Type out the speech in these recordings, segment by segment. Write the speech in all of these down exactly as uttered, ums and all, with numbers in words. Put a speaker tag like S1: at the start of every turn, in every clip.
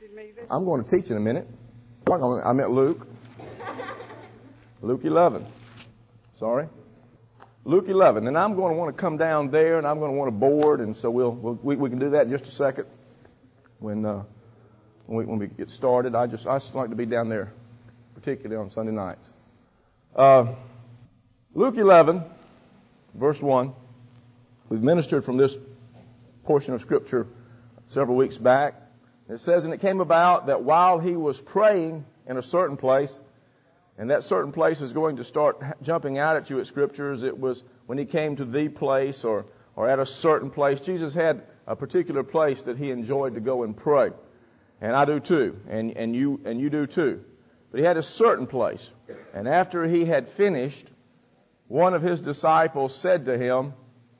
S1: I'm going to teach in a minute. I meant Luke. Luke eleven. Sorry. Luke eleven. And I'm going to want to come down there, and I'm going to want to board, and so we'll, we'll we, we can do that in just a second when uh, when, we, when we get started. I just I just like to be down there, particularly on Sunday nights. Uh, Luke eleven, verse one. We've ministered from this portion of Scripture several weeks back. It says, and it came about that while he was praying in a certain place, and that certain place is going to start jumping out at you at Scriptures. It was when he came to the place or, or at a certain place. Jesus had a particular place that he enjoyed to go and pray. And I do too. And, and you and you do too. But he had a certain place. And after he had finished, one of his disciples said to him,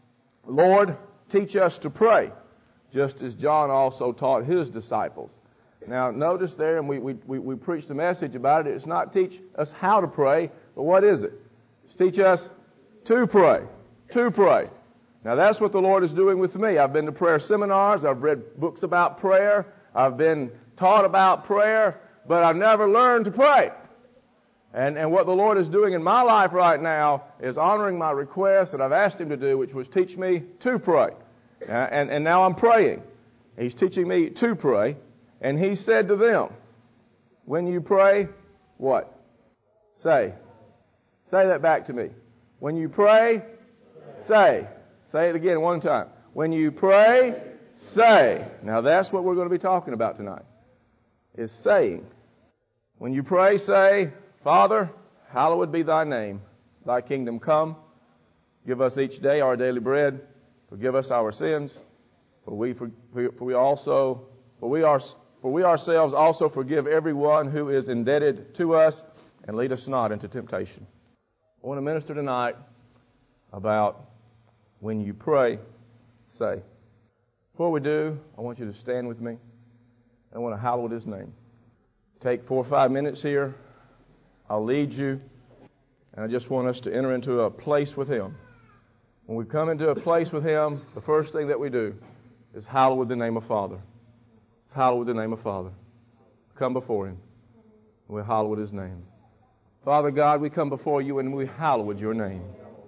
S1: Lord, teach us to pray, just as John also taught his disciples. Now, notice there, and we, we, we, we preached a message about it, it's not teach us how to pray, but what is it? It's teach us to pray. To pray. Now, that's what the Lord is doing with me. I've been to prayer seminars. I've read books about prayer. I've been taught about prayer, but I've never learned to pray. And, and what the Lord is doing in my life right now is honoring my request that I've asked Him to do, which was teach me to pray. Uh, and, and now I'm praying. He's teaching me to pray. And He said to them, when you pray, what? Say. Say that back to me. When you pray, say. Say it again one time. When you pray, say. Now that's what we're going to be talking about tonight. Is saying. When you pray, say, Father, hallowed be Thy name. Thy kingdom come. Give us each day our daily bread. Forgive us our sins, for we for, for we also for we are for we ourselves also forgive everyone who is indebted to us, and lead us not into temptation. I want to minister tonight about when you pray, say. Before we do, I want you to stand with me. I want to hallow His name. Take four or five minutes here. I'll lead you, and I just want us to enter into a place with Him. When we come into a place with Him, the first thing that we do is hallow with the name of Father. It's hallow with the name of Father. Come before Him, and we hallow with His name. Father God, we come before You and we hallow with Your name.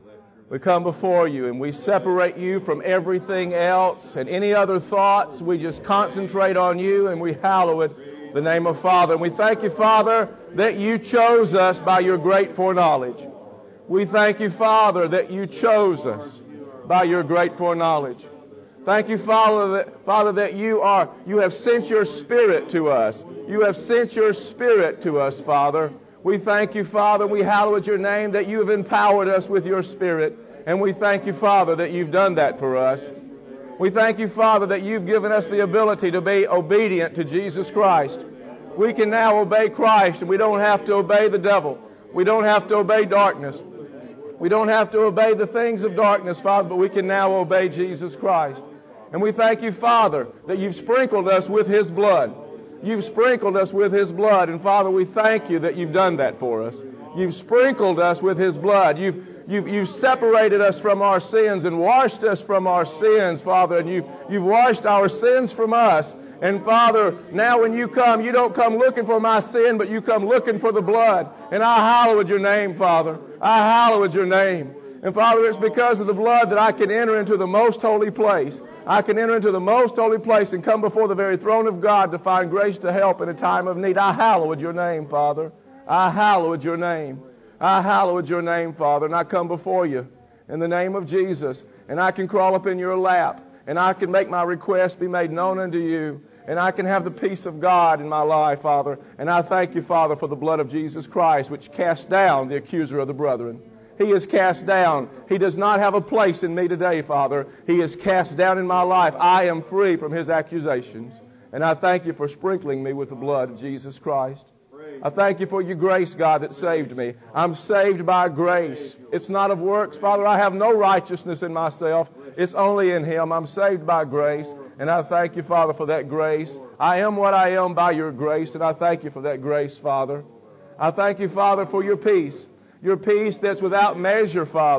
S1: We come before You and we separate You from everything else and any other thoughts. We just concentrate on You and we hallow with the name of Father. And we thank You, Father, that You chose us by Your great foreknowledge. We thank You, Father, that You chose us by Your great foreknowledge. Thank You, Father, that, Father, that You are, You have sent Your Spirit to us. You have sent Your Spirit to us, Father. We thank You, Father, we hallow Your name, that You have empowered us with Your Spirit. And we thank You, Father, that You've done that for us. We thank You, Father, that You've given us the ability to be obedient to Jesus Christ. We can now obey Christ, and we don't have to obey the devil. We don't have to obey darkness. We don't have to obey the things of darkness, Father, but we can now obey Jesus Christ. And we thank You, Father, that You've sprinkled us with His blood. You've sprinkled us with His blood. And Father, we thank You that You've done that for us. You've sprinkled us with His blood. You've, you've, you've separated us from our sins and washed us from our sins, Father. And you've, you've washed our sins from us. And Father, now when You come, You don't come looking for my sin, but You come looking for the blood. And I hallow Your name, Father. I hallow Your name. And Father, it's because of the blood that I can enter into the most holy place. I can enter into the most holy place and come before the very throne of God to find grace to help in a time of need. I hallow Your name, Father. I hallow Your name. I hallow Your name, Father. And I come before You in the name of Jesus. And I can crawl up in Your lap. And I can make my request be made known unto You. And I can have the peace of God in my life, Father. And I thank You, Father, for the blood of Jesus Christ, which casts down the accuser of the brethren. He is cast down. He does not have a place in me today, Father. He is cast down in my life. I am free from his accusations. And I thank You for sprinkling me with the blood of Jesus Christ. I thank You for Your grace, God, that saved me. I'm saved by grace. It's not of works, Father. I have no righteousness in myself. It's only in Him. I'm saved by grace. And I thank You, Father, for that grace. I am what I am by Your grace. And I thank You for that grace, Father. I thank You, Father, for Your peace. Your peace that's without measure, Father.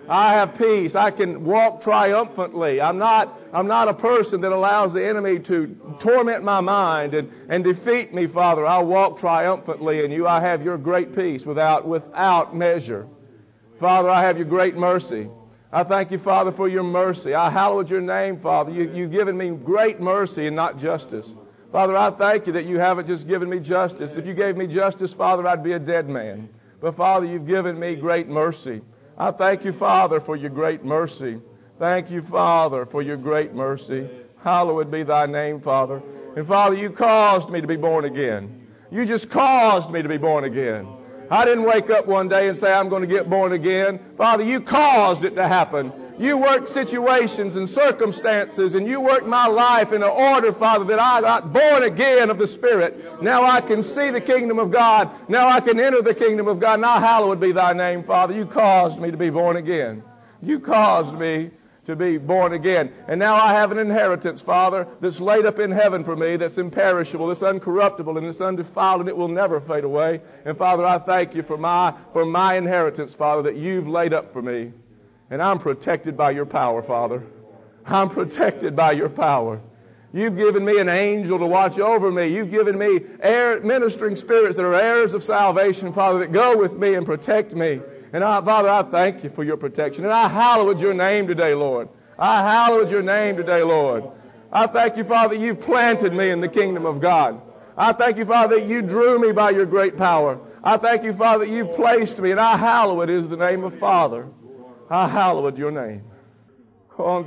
S1: I have peace. I can walk triumphantly. I'm not, I'm not a person that allows the enemy to torment my mind and, and defeat me, Father. I walk triumphantly in you. I have your great peace without, without measure. Father, I have your great mercy. I thank you, Father, for your mercy. I hallowed your name, Father. You, you've given me great mercy and not justice. Father, I thank you that you haven't just given me justice. If you gave me justice, Father, I'd be a dead man. But Father, you've given me great mercy. I thank you, Father, for your great mercy. Thank you, Father, for your great mercy. Hallowed be thy name, Father. And Father, you caused me to be born again. You just caused me to be born again. I didn't wake up one day and say, I'm going to get born again. Father, you caused it to happen. You worked situations and circumstances, and you worked my life in an order, Father, that I got born again of the Spirit. Now I can see the kingdom of God. Now I can enter the kingdom of God. Now hallowed be thy name, Father. You caused me to be born again. You caused me to be born again. And now I have an inheritance, Father, that's laid up in heaven for me, that's imperishable, that's uncorruptible, and it's undefiled, and it will never fade away. And Father, I thank you for my, for my inheritance, Father, that you've laid up for me. And I'm protected by your power, Father. I'm protected by your power. You've given me an angel to watch over me. You've given me air, ministering spirits that are heirs of salvation, Father, that go with me and protect me. And I, Father, I thank you for your protection. And I hallowed your name today, Lord. I hallowed your name today, Lord. I thank you, Father, that you've planted me in the kingdom of God. I thank you, Father, that you drew me by your great power. I thank you, Father, that you've placed me, and I hallowed is the name of Father. I hallowed your name. Oh,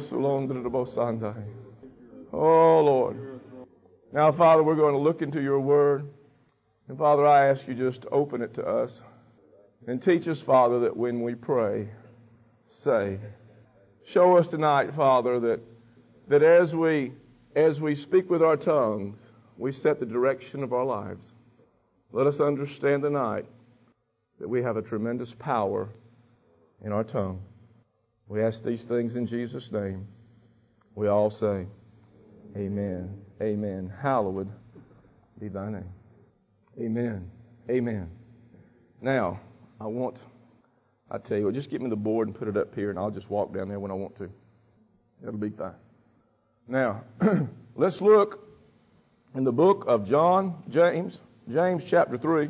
S1: Lord. Now, Father, we're going to look into your word. And, Father, I ask you just to open it to us. And teach us, Father, that when we pray, say. Show us tonight, Father, that, that as we, as we speak with our tongues, we set the direction of our lives. Let us understand tonight that we have a tremendous power in our tongue. We ask these things in Jesus' name. We all say, amen. Amen. Hallowed be thy name. Amen. Amen. Now, I want, I tell you, just give me the board and put it up here, and I'll just walk down there when I want to. That'll be fine. Now, let's look in the book of John, James, James chapter three.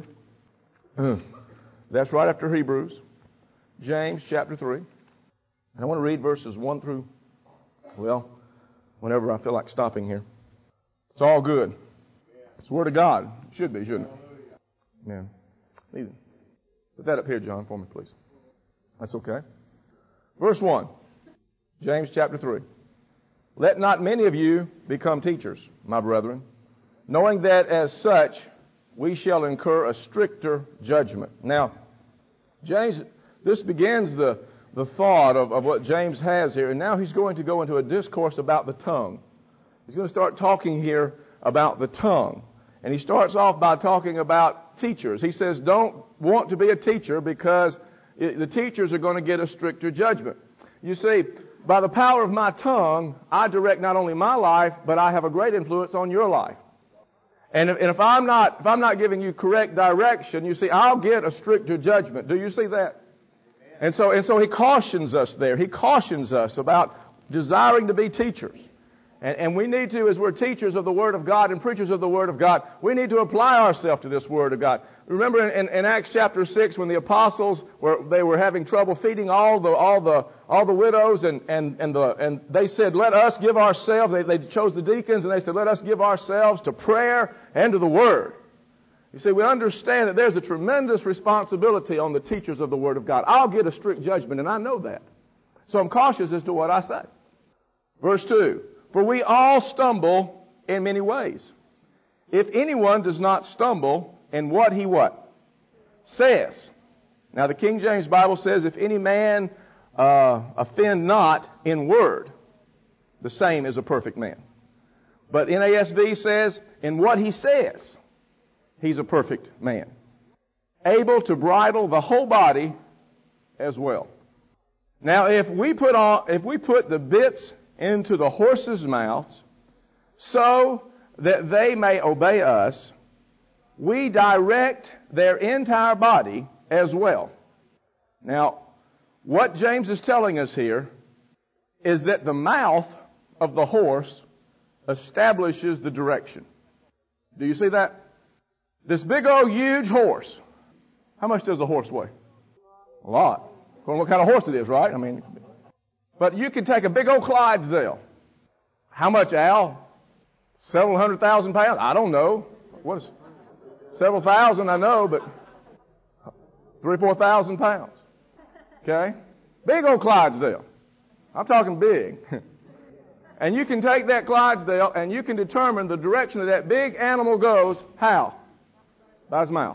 S1: That's right after Hebrews. James chapter three. And I want to read verses one through, well, whenever I feel like stopping here. It's all good. It's the Word of God. It should be, shouldn't it? Yeah. Either. Put that up here, John, for me, please. That's okay. Verse one. James chapter three. Let not many of you become teachers, my brethren, knowing that as such we shall incur a stricter judgment. Now, James, this begins the, the thought of, of what James has here, and now he's going to go into a discourse about the tongue. He's going to start talking here about the tongue. And he starts off by talking about teachers. He says, don't want to be a teacher because it, the teachers are going to get a stricter judgment. You see, by the power of my tongue, I direct not only my life, but I have a great influence on your life. And if, and if I'm not, if I'm not giving you correct direction, you see, I'll get a stricter judgment. Do you see that? And so, and so he cautions us there. He cautions us about desiring to be teachers. And, and we need to, as we're teachers of the Word of God and preachers of the Word of God, we need to apply ourselves to this Word of God. Remember in, in Acts chapter six when the apostles were, they were having trouble feeding all the, all the, all the widows and, and, and the, and they said, let us give ourselves, they, they chose the deacons and they said, let us give ourselves to prayer and to the Word. You see, we understand that there's a tremendous responsibility on the teachers of the Word of God. I'll get a strict judgment, and I know that. So I'm cautious as to what I say. Verse two. For we all stumble in many ways. If anyone does not stumble in what he what? Says. Now the King James Bible says, if any man uh, offend not in word, the same is a perfect man. But N A S B says, in what he says, he's a perfect man. Able to bridle the whole body as well. Now if we put on, if we put the bits into the horses' mouths so that they may obey us, we direct their entire body as well. Now, What James is telling us here is that the mouth of the horse establishes the direction. Do you see that? This big old huge horse. How much does a horse weigh? A lot. According to what kind of horse it is, right? I mean, but you can take a big old Clydesdale. How much, Al? Several hundred thousand pounds? I don't know. What is several thousand? I know, but three or four thousand pounds. Okay, big old Clydesdale. I'm talking big. And you can take that Clydesdale and you can determine the direction that that big animal goes. How? By his mouth.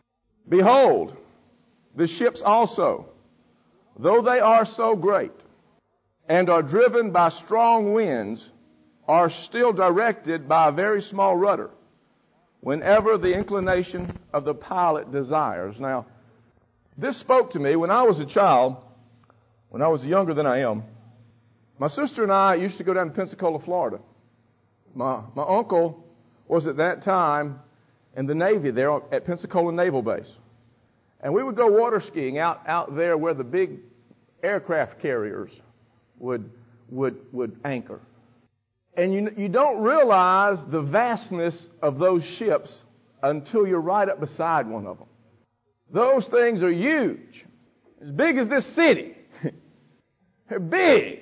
S1: Behold, the ships also, though they are so great and are driven by strong winds, are still directed by a very small rudder, whenever the inclination of the pilot desires. Now, this spoke to me when I was a child, when I was younger than I am. My sister and I used to go down to Pensacola, Florida. My, my uncle was at that time in the Navy there at Pensacola Naval Base. And we would go water skiing out, out there where the big aircraft carriers would, would, would anchor. And you, you don't realize the vastness of those ships until you're right up beside one of them. Those things are huge. As big as this city. They're big.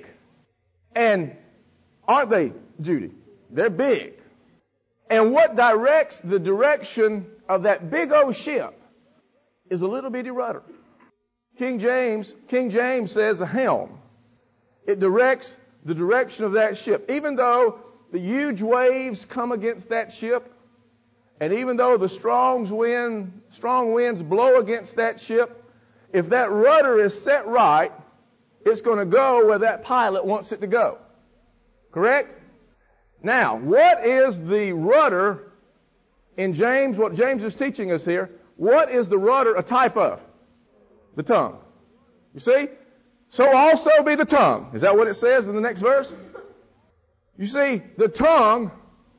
S1: And aren't they, Judy? They're big. And what directs the direction of that big old ship is a little bitty rudder. King James, King James says a helm. It directs the direction of that ship. Even though the huge waves come against that ship, and even though the strong wind, strong winds blow against that ship, if that rudder is set right, it's going to go where that pilot wants it to go. Correct? Now, what is the rudder in James, what James is teaching us here? What is the rudder a type of? The tongue. You see? So also be the tongue. Is that what it says in the next verse? You see, the tongue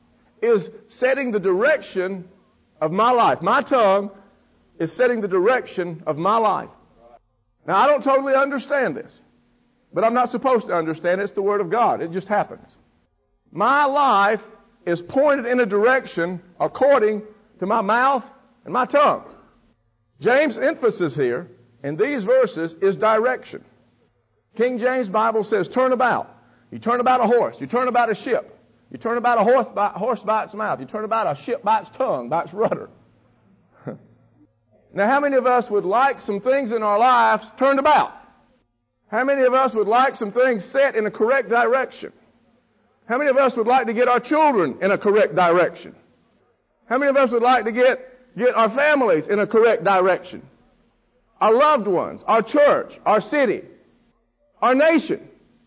S1: is setting the direction of my life. My tongue is setting the direction of my life. Now, I don't totally understand this, but I'm not supposed to understand it. It's the Word of God. It just happens. My life is pointed in a direction according to my mouth and my tongue. James' emphasis here in these verses is direction. King James Bible says turn about. You turn about a horse. You turn about a ship. You turn about a horse by, horse by its mouth. You turn about a ship by its tongue, by its rudder. Now, how many of us would like some things in our lives turned about? How many of us would like some things set in a correct direction? How many of us would like to get our children in a correct direction? How many of us would like to get, get our families in a correct direction? Our loved ones, our church, our city, our nation.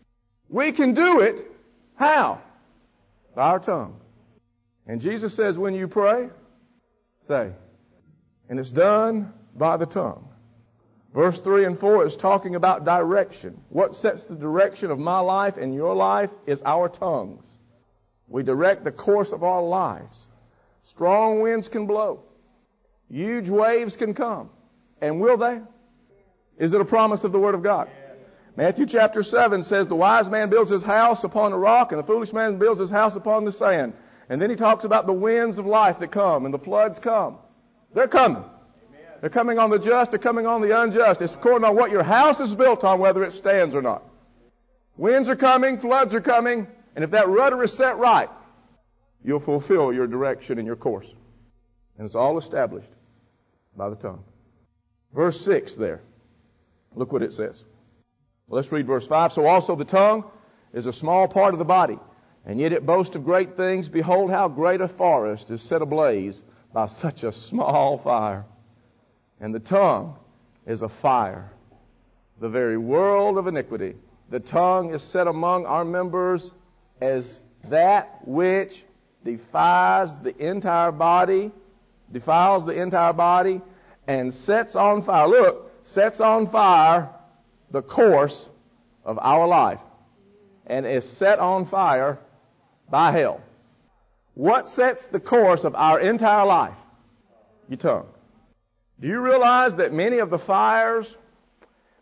S1: We can do it. How? By our tongue. And Jesus says when you pray, say. And it's done by the tongue. Verse three and four is talking about direction. What sets the direction of my life and your life is our tongues. We direct the course of our lives. Strong winds can blow. Huge waves can come. And will they? Is it a promise of the Word of God? Matthew chapter seven says the wise man builds his house upon a rock and the foolish man builds his house upon the sand. And then he talks about the winds of life that come and the floods come. They're coming. They're coming on the just, they're coming on the unjust. It's according on what your house is built on, whether it stands or not. Winds are coming, floods are coming, and if that rudder is set right, you'll fulfill your direction and your course. And it's all established by the tongue. Verse six there. Look what it says. Well, let's read verse five. So also the tongue is a small part of the body, and yet it boasts of great things. Behold, how great a forest is set ablaze by such a small fire. And the tongue is a fire, the very world of iniquity. The tongue is set among our members as that which defies the entire body, defiles the entire body, and sets on fire. Look, sets on fire the course of our life, and is set on fire by hell. What sets the course of our entire life? Your tongue. Do you realize that many of the fires,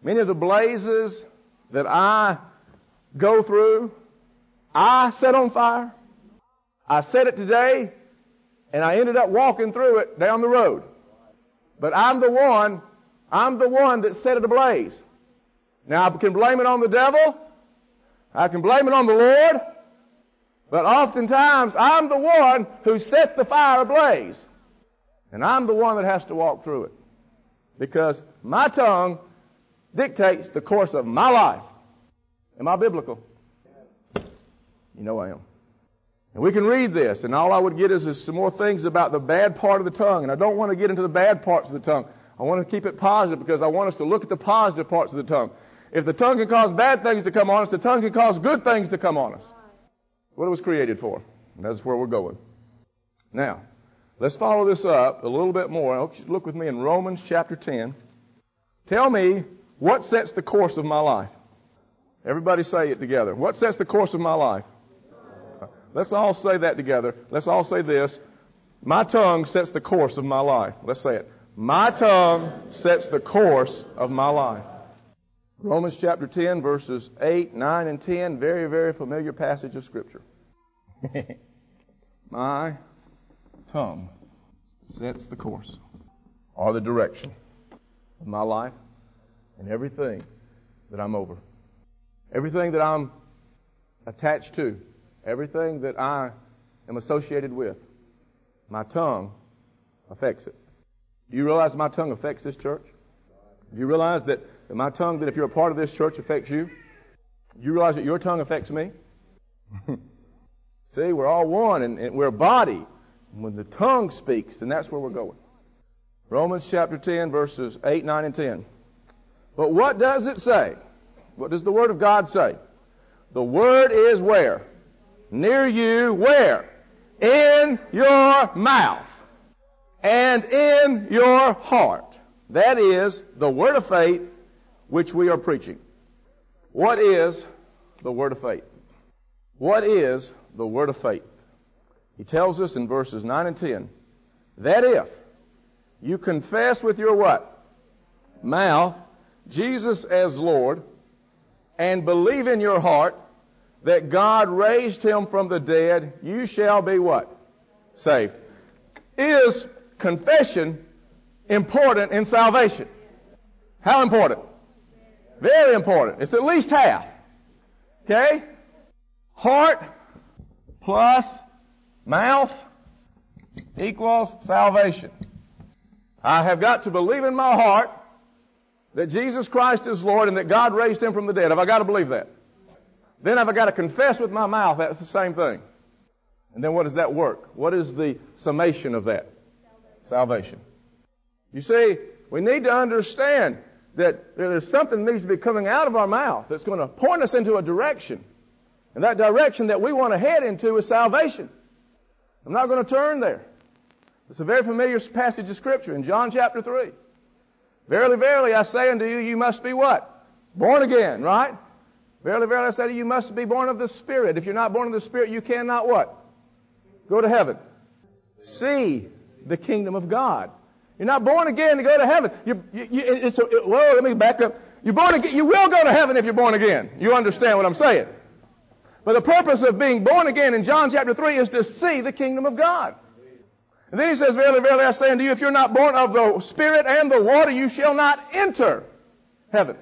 S1: Many of the blazes that I go through, I set on fire. I set it today, and I ended up walking through it down the road. But I'm the one, I'm the one that set it ablaze. Now, I can blame it on the devil. I can blame it on the Lord. But oftentimes, I'm the one who set the fire ablaze. And I'm the one that has to walk through it. Because my tongue dictates the course of my life. Am I biblical? You know I am. And we can read this, and all I would get is, is some more things about the bad part of the tongue. And I don't want to get into the bad parts of the tongue. I want to keep it positive because I want us to look at the positive parts of the tongue. If the tongue can cause bad things to come on us, the tongue can cause good things to come on us. What it was created for. And that's where we're going. Now, let's follow this up a little bit more. Look with me in Romans chapter ten. Tell me what sets the course of my life. Everybody say it together. What sets the course of my life? Let's all say that together. Let's all say this. My tongue sets the course of my life. Let's say it. My tongue sets the course of my life. Romans chapter ten, verses eight, nine, and ten. Very, very familiar passage of Scripture. My tongue sets the course or the direction of my life and everything that I'm over. Everything that I'm attached to. Everything that I am associated with. My tongue affects it. Do you realize my tongue affects this church? Do you realize that my tongue, that if you're a part of this church, affects you? Do you realize that your tongue affects me? See, we're all one, and, and we're a body. And when the tongue speaks, then that's where we're going. Romans chapter ten, verses eight, nine, and ten. But what does it say? What does the Word of God say? The Word is where? Near you, where? In your mouth and in your heart. That is the Word of faith which we are preaching. What is the Word of faith? What is the Word of faith? He tells us in verses nine and ten that if you confess with your what? Mouth Jesus as Lord and believe in your heart that God raised Him from the dead, you shall be what? Saved. Is confession important in salvation? How important? Very important. It's at least half. Okay? Heart plus mouth equals salvation. I have got to believe in my heart that Jesus Christ is Lord and that God raised Him from the dead. Have I got to believe that? Then have I got to confess with my mouth that's the same thing. And then what does that work? What is the summation of that? Salvation. You see, we need to understand that there's something that needs to be coming out of our mouth that's going to point us into a direction. And that direction that we want to head into is salvation. I'm not going to turn there. It's a very familiar passage of Scripture in John chapter three. Verily, verily, I say unto you, you must be what? Born again, right? Verily, verily, I say to you, you must be born of the Spirit. If you're not born of the Spirit, you cannot what? Go to heaven. See the kingdom of God. You're not born again to go to heaven. You, you, you, it's a, it, well, let me back up. You're born again. You will go to heaven if you're born again. You understand what I'm saying? But the purpose of being born again in John chapter three is to see the kingdom of God. And then he says, verily, verily, I say unto you, if you're not born of the Spirit and the water, you shall not enter heaven.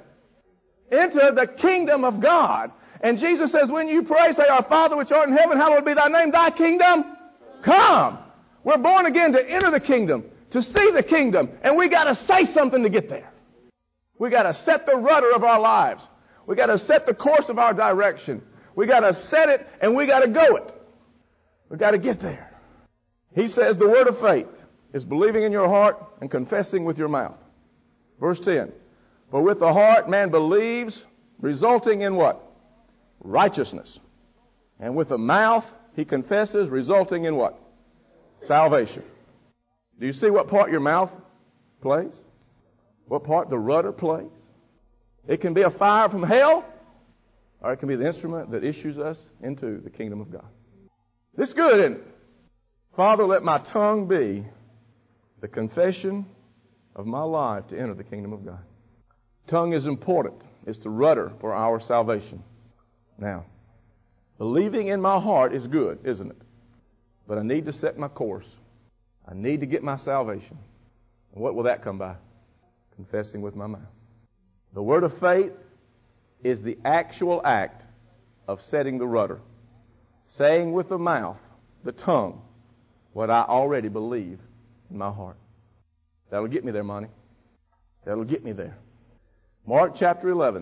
S1: Enter the kingdom of God. And Jesus says, when you pray, say, Our Father which art in heaven, hallowed be thy name, thy kingdom come. We're born again to enter the kingdom, to see the kingdom. And we got to say something to get there. We got to set the rudder of our lives. We got to set the course of our direction. We got to set it and we got to go it. We got to get there. He says the word of faith is believing in your heart and confessing with your mouth. Verse ten. For with the heart man believes, resulting in what? Righteousness. And with the mouth he confesses, resulting in what? Salvation. Do you see what part your mouth plays? What part the rudder plays? It can be a fire from hell, or it can be the instrument that issues us into the kingdom of God. This is good, isn't it? Father, let my tongue be the confession of my life to enter the kingdom of God. Tongue is important. It's the rudder for our salvation. Now, believing in my heart is good, isn't it? But I need to set my course. I need to get my salvation. And what will that come by? Confessing with my mouth. The word of faith is the actual act of setting the rudder. Saying with the mouth, the tongue, what I already believe in my heart. That'll get me there, Monty. That'll get me there. Mark chapter eleven.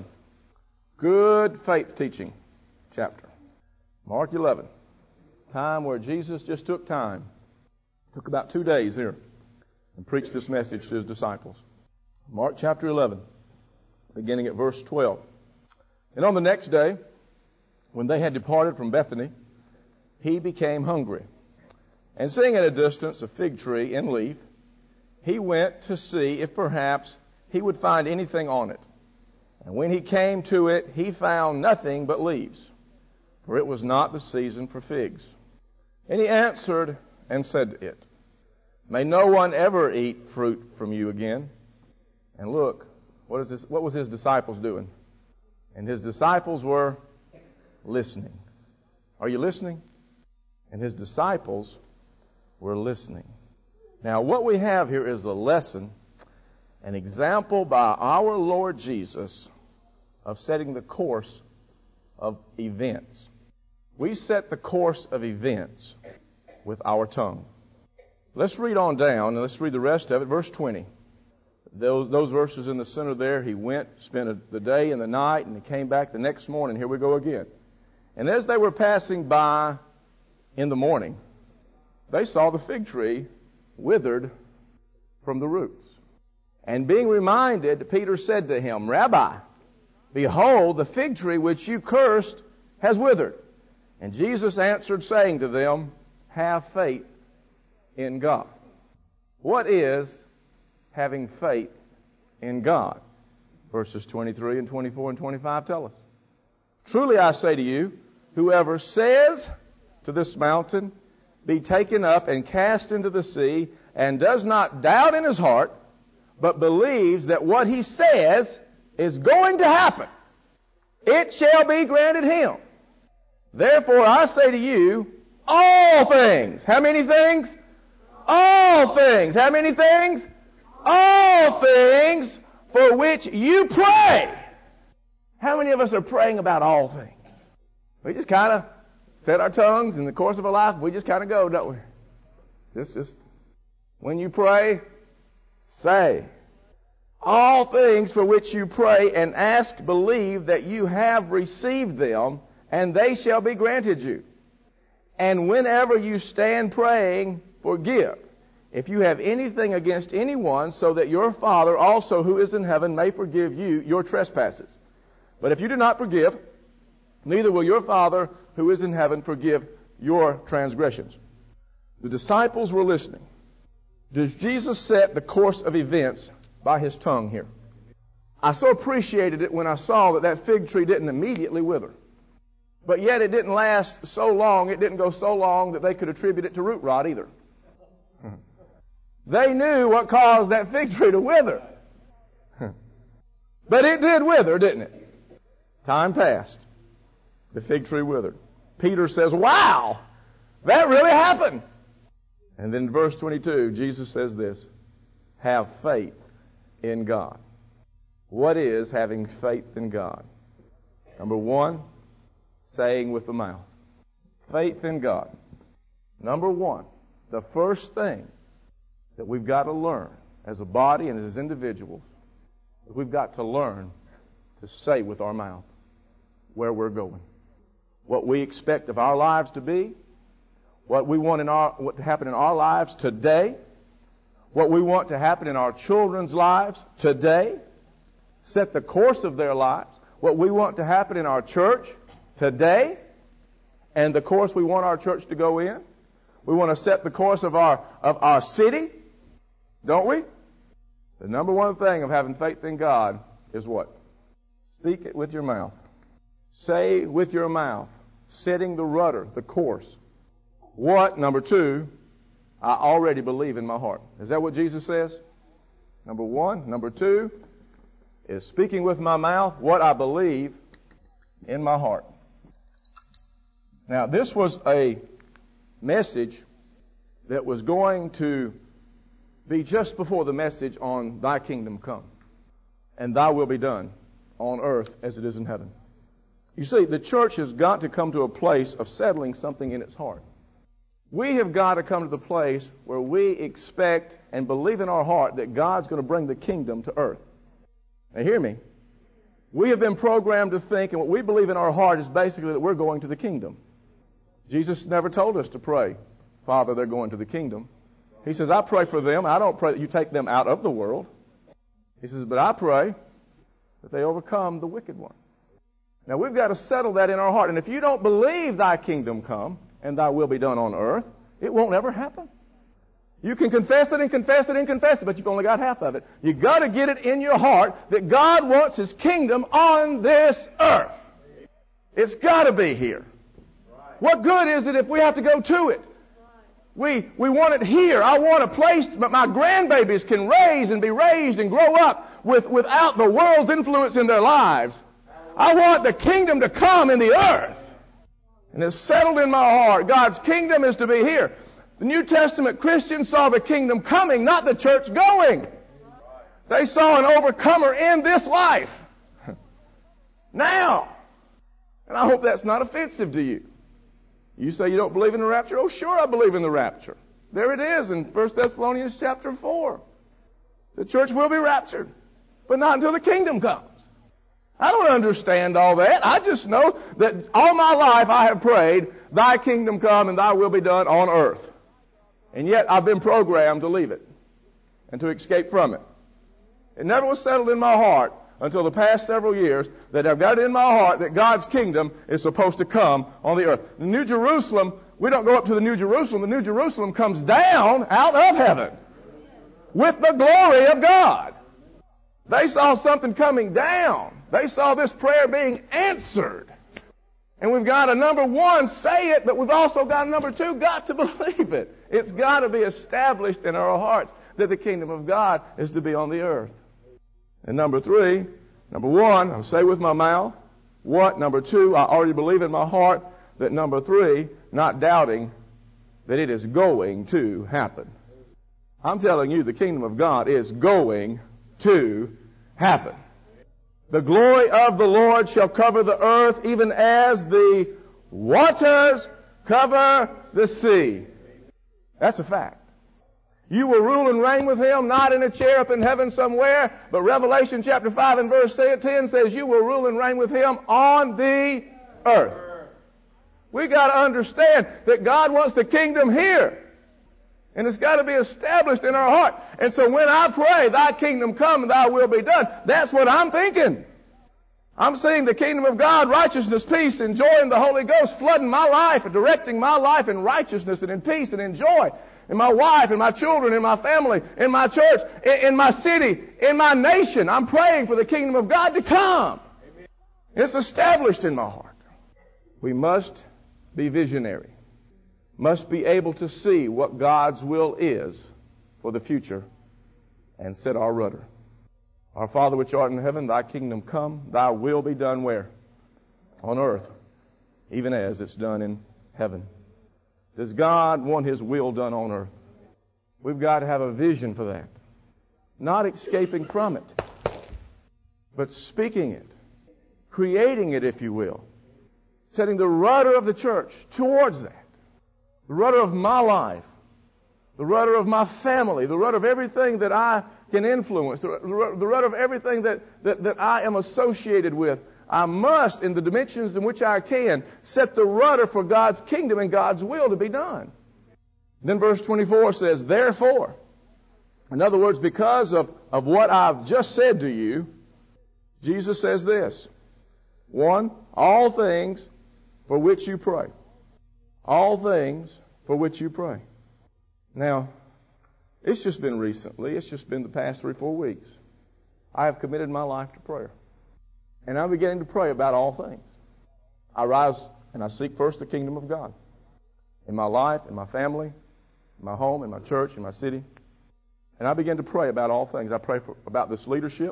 S1: Good faith teaching chapter. Mark eleven. Time where Jesus just took time. Took about two days here and preached this message to his disciples. Mark chapter eleven, beginning at verse twelve. And on the next day, when they had departed from Bethany, he became hungry. And seeing at a distance a fig tree in leaf, he went to see if perhaps he would find anything on it. And when he came to it, he found nothing but leaves, for it was not the season for figs. And he answered and said to it, May no one ever eat fruit from you again. And look, what is this? What was his disciples doing? And his disciples were listening. Are you listening? And his disciples were listening. Now, what we have here is a lesson, an example by our Lord Jesus of setting the course of events. We set the course of events with our tongue. Let's read on down, and let's read the rest of it. Verse twenty. Those, those verses in the center there, he went, spent a, the day and the night, and he came back the next morning. Here we go again. And as they were passing by in the morning, they saw the fig tree withered from the roots. And being reminded, Peter said to him, Rabbi, behold, the fig tree which you cursed has withered. And Jesus answered, saying to them, Have faith in God. What is having faith in God? Verses twenty-three and twenty-four and twenty-five tell us. Truly I say to you, whoever says to this mountain, Be taken up and cast into the sea, and does not doubt in his heart, but believes that what he says is going to happen, it shall be granted him. Therefore I say to you, all things. How many things? All things. How many things? All things for which you pray. How many of us are praying about all things? We just kind of set our tongues in the course of our life. We just kind of go, don't we? This is, when you pray, say. All things for which you pray and ask, believe that you have received them, and they shall be granted you. And whenever you stand praying, forgive, if you have anything against anyone, so that your Father also who is in heaven may forgive you your trespasses. But if you do not forgive, neither will your Father who is in heaven forgive your transgressions. The disciples were listening. Did Jesus set the course of events by his tongue here? I so appreciated it when I saw that that fig tree didn't immediately wither. But yet it didn't last so long, it didn't go so long that they could attribute it to root rot either. They knew what caused that fig tree to wither. But it did wither, didn't it? Time passed. The fig tree withered. Peter says, wow, that really happened. And then in verse twenty-two, Jesus says this, have faith in God. What is having faith in God? Number one, saying with the mouth. Faith in God. Number one, the first thing that we've got to learn as a body and as individuals, we've got to learn to say with our mouth where we're going. What we expect of our lives to be, what we want in our, what to happen in our lives today, what we want to happen in our children's lives today, set the course of their lives, what we want to happen in our church today, and the course we want our church to go in. We want to set the course of our of our city, don't we? The number one thing of having faith in God is what? Speak it with your mouth. Say with your mouth, setting the rudder, the course. What, number two, I already believe in my heart. Is that what Jesus says? Number one. Number two, is speaking with my mouth what I believe in my heart. Now, this was a message that was going to be just before the message on Thy kingdom come, and Thy will be done on earth as it is in heaven. You see, the church has got to come to a place of settling something in its heart. We have got to come to the place where we expect and believe in our heart that God's going to bring the kingdom to earth. Now hear me. We have been programmed to think, and what we believe in our heart is basically that we're going to the kingdom. Jesus never told us to pray, Father, they're going to the kingdom. He says, I pray for them. I don't pray that you take them out of the world. He says, but I pray that they overcome the wicked one. Now we've got to settle that in our heart. And if you don't believe Thy kingdom come and Thy will be done on earth, it won't ever happen. You can confess it and confess it and confess it, but you've only got half of it. You've got to get it in your heart that God wants His kingdom on this earth. It's got to be here. What good is it if we have to go to it? We, we want it here. I want a place that my grandbabies can raise and be raised and grow up with, without the world's influence in their lives. I want the kingdom to come in the earth. And it's settled in my heart. God's kingdom is to be here. The New Testament Christians saw the kingdom coming, not the church going. They saw an overcomer in this life. Now. And I hope that's not offensive to you. You say you don't believe in the rapture? Oh, sure I believe in the rapture. There it is in First Thessalonians chapter four. The church will be raptured, but not until the kingdom comes. I don't understand all that. I just know that all my life I have prayed, Thy kingdom come and Thy will be done on earth. And yet I've been programmed to leave it and to escape from it. It never was settled in my heart until the past several years that I've got it in my heart that God's kingdom is supposed to come on the earth. The New Jerusalem, we don't go up to the New Jerusalem. The New Jerusalem comes down out of heaven with the glory of God. They saw something coming down. They saw this prayer being answered. And we've got to, number one, say it, but we've also got, number two, got to believe it. It's got to be established in our hearts that the kingdom of God is to be on the earth. And number three, number one, I'll say with my mouth what. Number two, I already believe in my heart that. Number three, not doubting that it is going to happen. I'm telling you, the kingdom of God is going to happen. The glory of the Lord shall cover the earth even as the waters cover the sea. That's a fact. You will rule and reign with Him, not in a chair up in heaven somewhere, but Revelation chapter five and verse ten says you will rule and reign with Him on the earth. We got to understand that God wants the kingdom here. And it's got to be established in our heart. And so when I pray, Thy kingdom come and Thy will be done, that's what I'm thinking. I'm seeing the kingdom of God, righteousness, peace, and joy in the Holy Ghost flooding my life and directing my life in righteousness and in peace and in joy. In my wife, in my children, in my family, in my church, in, in my city, in my nation. I'm praying for the kingdom of God to come. Amen. It's established in my heart. We must be visionary. Must be able to see what God's will is for the future and set our rudder. Our Father which art in heaven, Thy kingdom come, Thy will be done where? On earth, even as it's done in heaven. Does God want His will done on earth? We've got to have a vision for that. Not escaping from it, but speaking it, creating it, if you will. Setting the rudder of the church towards that. The rudder of my life. The rudder of my family. The rudder of everything that I can influence. The rudder of everything that, that, that I am associated with. I must, in the dimensions in which I can, set the rudder for God's kingdom and God's will to be done. Then verse twenty-four says, therefore, in other words, because of, of what I've just said to you, Jesus says this. One, all things for which you pray. All things for which you pray. Now, it's just been recently, it's just been the past three, four weeks. I have committed my life to prayer. And I'm beginning to pray about all things. I rise and I seek first the kingdom of God. In my life, in my family, in my home, in my church, in my city. And I begin to pray about all things. I pray for, about this leadership. I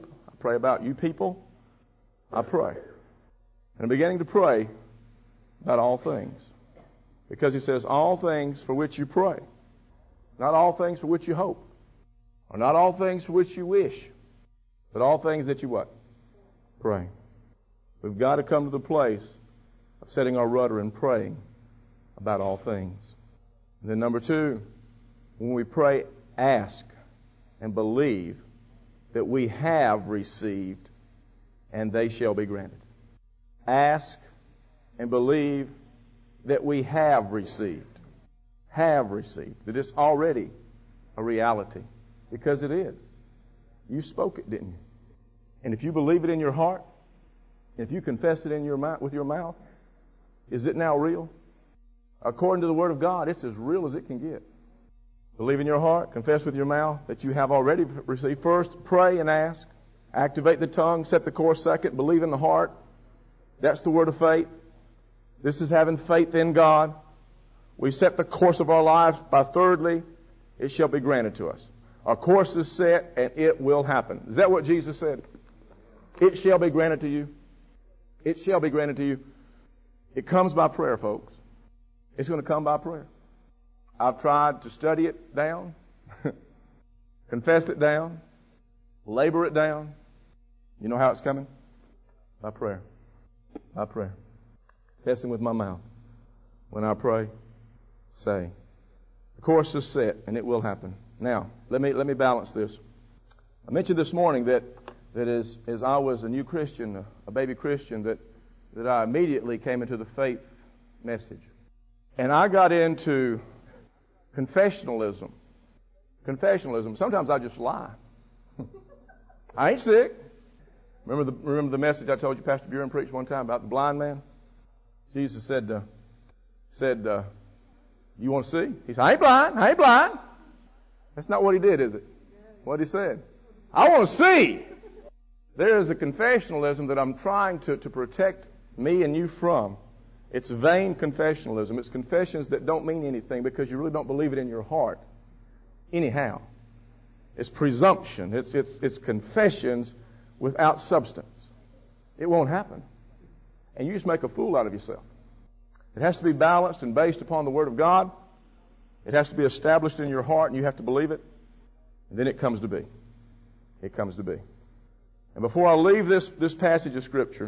S1: pray about you people. I pray. And I'm beginning to pray about all things. Because he says, all things for which you pray. Not all things for which you hope. Or not all things for which you wish. But all things that you what? Pray. We've got to come to the place of setting our rudder and praying about all things. And then number two, when we pray, ask and believe that we have received and they shall be granted. Ask and believe that we have received. Have received. That it's already a reality. Because it is. You spoke it, didn't you? And if you believe it in your heart, if you confess it in your mouth, with your mouth, is it now real? According to the Word of God, it's as real as it can get. Believe in your heart, confess with your mouth that you have already received. First, pray and ask. Activate the tongue, set the course second. Believe in the heart. That's the word of faith. This is having faith in God. We set the course of our lives by thirdly, it shall be granted to us. Our course is set and it will happen. Is that what Jesus said? It shall be granted to you. It shall be granted to you. It comes by prayer, folks. It's going to come by prayer. I've tried to study it down, confess it down, labor it down. You know how it's coming? By prayer. By prayer. Confessing with my mouth. When I pray, say. The course is set and it will happen. Now, let me let me balance this. I mentioned this morning that that as as I was a new Christian, a, a baby Christian, that that I immediately came into the faith message. And I got into confessionalism. Confessionalism. Sometimes I just lie. I ain't sick. Remember the remember the message I told you Pastor Buren preached one time about the blind man? Jesus said, uh, said, uh, you want to see? He said, I ain't blind. I ain't blind. That's not what he did, is it? What he said. I want to see. There is a confessionalism that I'm trying to, to protect me and you from. It's vain confessionalism. It's confessions that don't mean anything because you really don't believe it in your heart. Anyhow. It's presumption. It's, it's, it's confessions without substance. It won't happen. And you just make a fool out of yourself. It has to be balanced and based upon the Word of God. It has to be established in your heart and you have to believe it. And then it comes to be. It comes to be. And before I leave this, this passage of Scripture,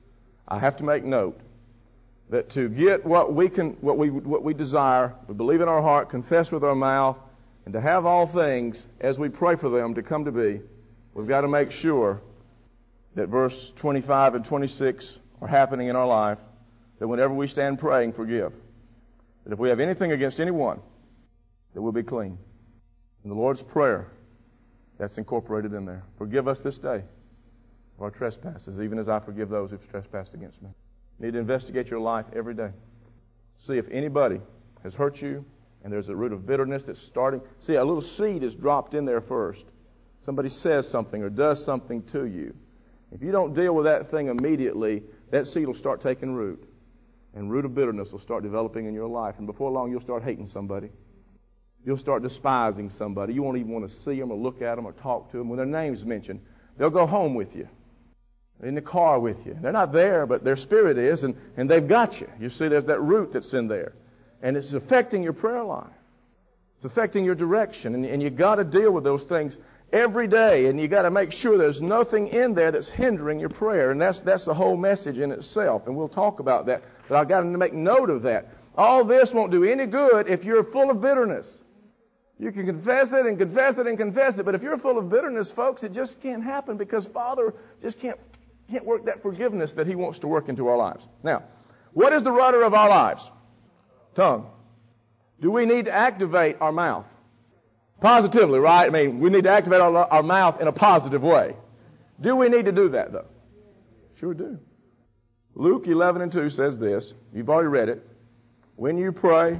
S1: I have to make note that to get what we can, what we, what we desire, we believe in our heart, confess with our mouth, and to have all things as we pray for them to come to be, we've got to make sure that verse twenty-five and twenty-six are happening in our life, that whenever we stand praying, forgive. That if we have anything against anyone, that we'll be clean. In the Lord's Prayer, that's incorporated in there. Forgive us this day of our trespasses, even as I forgive those who've trespassed against me. You need to investigate your life every day. See if anybody has hurt you, and there's a root of bitterness that's starting. See, a little seed is dropped in there first. Somebody says something or does something to you. If you don't deal with that thing immediately, that seed will start taking root. And root of bitterness will start developing in your life. And before long, you'll start hating somebody. You'll start despising somebody. You won't even want to see them or look at them or talk to them. When their name's mentioned, they'll go home with you. In the car with you. They're not there, but their spirit is, and, and they've got you. You see, there's that root that's in there. And it's affecting your prayer life. It's affecting your direction. And, and you've got to deal with those things every day. And you've got to make sure there's nothing in there that's hindering your prayer. And that's, that's the whole message in itself. And we'll talk about that. But I've got to make note of that. All this won't do any good if you're full of bitterness. You can confess it and confess it and confess it. But if you're full of bitterness, folks, it just can't happen because Father just can't Can't work that forgiveness that He wants to work into our lives. Now, what is the rudder of our lives? Tongue. Do we need to activate our mouth? Positively, right? I mean, we need to activate our, our mouth in a positive way. Do we need to do that, though? Sure do. Luke eleven and two says this. You've already read it. When you pray,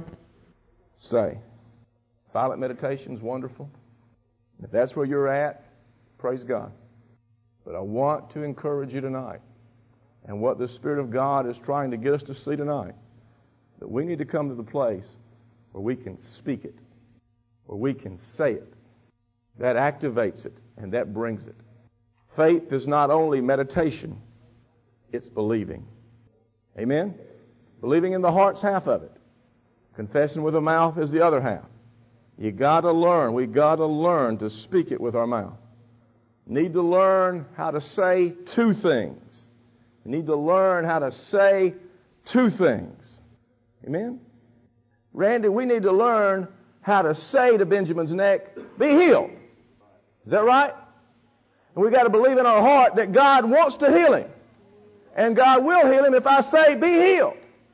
S1: say. Silent meditation is wonderful. If that's where you're at, praise God. But I want to encourage you tonight, and what the Spirit of God is trying to get us to see tonight, that we need to come to the place where we can speak it, where we can say it. That activates it, and that brings it. Faith is not only meditation, it's believing. Amen? Believing in the heart's half of it. Confessing with the mouth is the other half. You got to learn. We got to learn to speak it with our mouth. Need to learn how to say two things. You need to learn how to say two things. Amen? Randy, we need to learn how to say to Benjamin's neck, be healed. Is that right? And we've got to believe in our heart that God wants to heal him. And God will heal him if I say, be healed.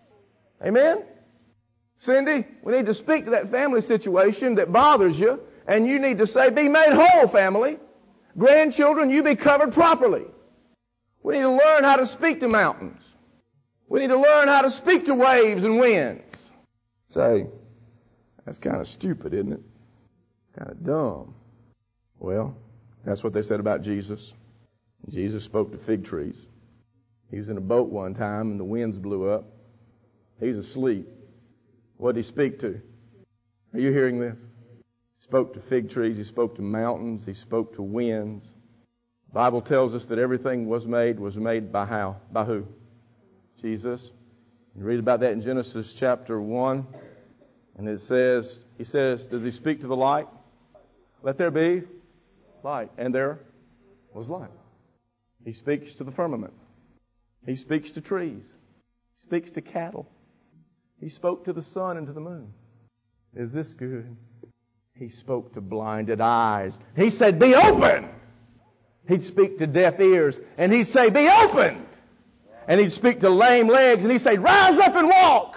S1: Amen? Cindy, we need to speak to that family situation that bothers you, and you need to say, be made whole, family. Grandchildren, you be covered properly. We need to learn how to speak to mountains. We need to learn how to speak to waves and winds. Say, that's kind of stupid, isn't it? Kind of dumb. Well, that's what they said about Jesus. Jesus spoke to fig trees. He was in a boat one time and the winds blew up. He was asleep. What did he speak to? Are you hearing this? He spoke to fig trees. He spoke to mountains. He spoke to winds. The Bible tells us that everything was made was made by how? By who? Jesus. You read about that in Genesis chapter one. And it says, he says, does he speak to the light? Let there be light. And there was light. He speaks to the firmament. He speaks to trees. He speaks to cattle. He spoke to the sun and to the moon. Is this good? He spoke to blinded eyes. He said, be open. He'd speak to deaf ears and he'd say, be opened. And he'd speak to lame legs and he'd say, rise up and walk.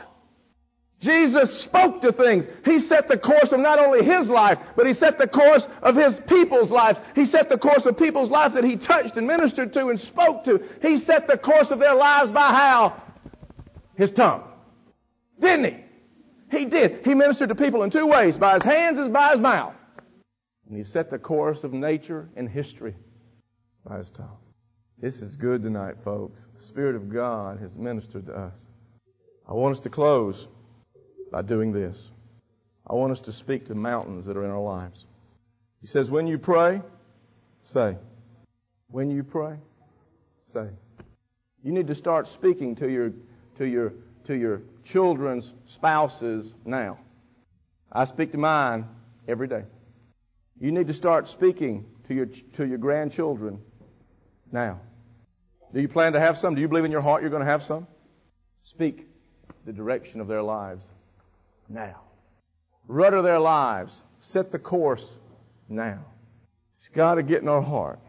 S1: Jesus spoke to things. He set the course of not only his life, but he set the course of his people's lives. He set the course of people's lives that he touched and ministered to and spoke to. He set the course of their lives by how? His tongue. Didn't he? He did. He ministered to people in two ways, by his hands and by his mouth. And he set the course of nature and history by his tongue. This is good tonight, folks. The Spirit of God has ministered to us. I want us to close by doing this. I want us to speak to mountains that are in our lives. He says, when you pray, say. When you pray, say. You need to start speaking to your, to your, to your children's spouses now. I speak to mine every day. You need to start speaking to your, to your grandchildren now. Do you plan to have some? Do you believe in your heart you're going to have some? Speak the direction of their lives now. Rudder their lives. Set the course now. It's got to get in our heart.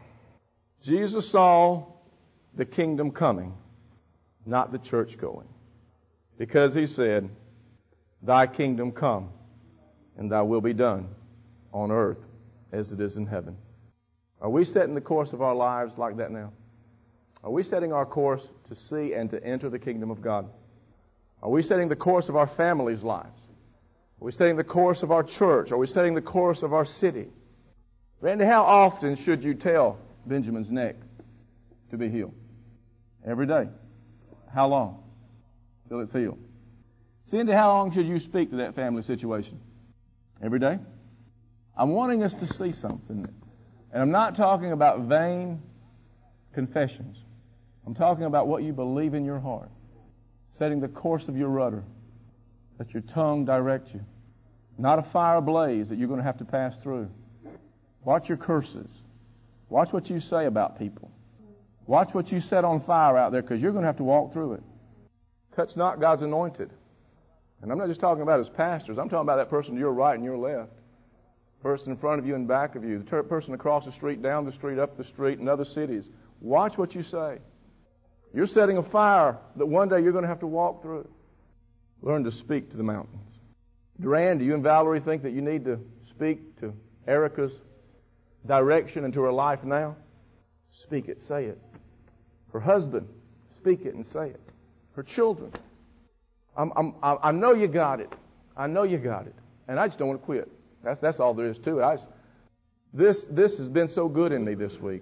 S1: Jesus saw the kingdom coming, not the church going. Because he said, thy kingdom come, and thy will be done on earth as it is in heaven. Are we setting the course of our lives like that now? Are we setting our course to see and to enter the kingdom of God? Are we setting the course of our families' lives? Are we setting the course of our church? Are we setting the course of our city? Randy, how often should you tell Benjamin's neck to be healed? Every day. How long? Till it's healed. Cindy, how long should you speak to that family situation? Every day? I'm wanting us to see something. And I'm not talking about vain confessions. I'm talking about what you believe in your heart. Setting the course of your rudder. Let your tongue direct you. Not a fire blaze that you're going to have to pass through. Watch your curses. Watch what you say about people. Watch what you set on fire out there, because you're going to have to walk through it. Touch not God's anointed. And I'm not just talking about as pastors. I'm talking about that person to your right and your left. Person in front of you and back of you. The person across the street, down the street, up the street, in other cities. Watch what you say. You're setting a fire that one day you're going to have to walk through. Learn to speak to the mountains. Duran, do you and Valerie think that you need to speak to Erica's direction into her life now? Speak it, say it. Her husband, speak it and say it. Her children. I'm, I'm, I know you got it. I know you got it. And I just don't want to quit. That's that's all there is to it. I just, this this has been so good in me this week.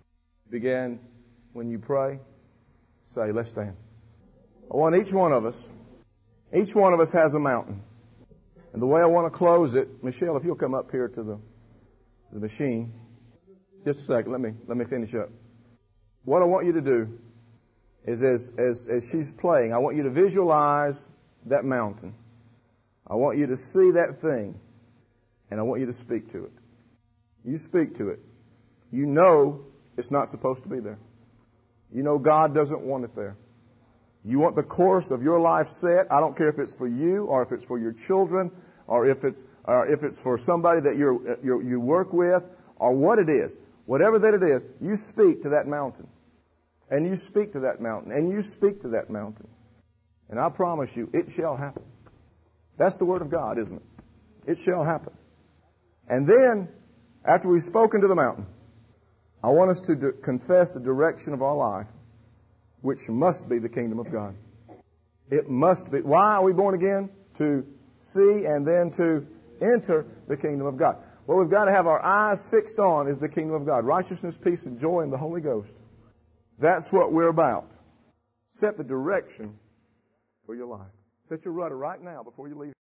S1: Began when you pray, say, let's stand. I want each one of us, each one of us has a mountain. And the way I want to close it, Michelle, if you'll come up here to the, the machine. Just a second. Let me, let me finish up. What I want you to do is as, as, as she's playing, I want you to visualize that mountain. I want you to see that thing, and I want you to speak to it. You speak to it. You know it's not supposed to be there. You know God doesn't want it there. You want the course of your life set. I don't care if it's for you or if it's for your children or if it's or if it's for somebody that you're, you're, you work with or what it is. Whatever that it is, you speak to that mountain. And you speak to that mountain. And you speak to that mountain. And I promise you, it shall happen. That's the Word of God, isn't it? It shall happen. And then, after we've spoken to the mountain, I want us to do, confess the direction of our life, which must be the kingdom of God. It must be. Why are we born again? To see and then to enter the kingdom of God. What we've got to have our eyes fixed on is the kingdom of God. Righteousness, peace, and joy in the Holy Ghost. That's what we're about. Set the direction for your life. Set your rudder right now before you leave.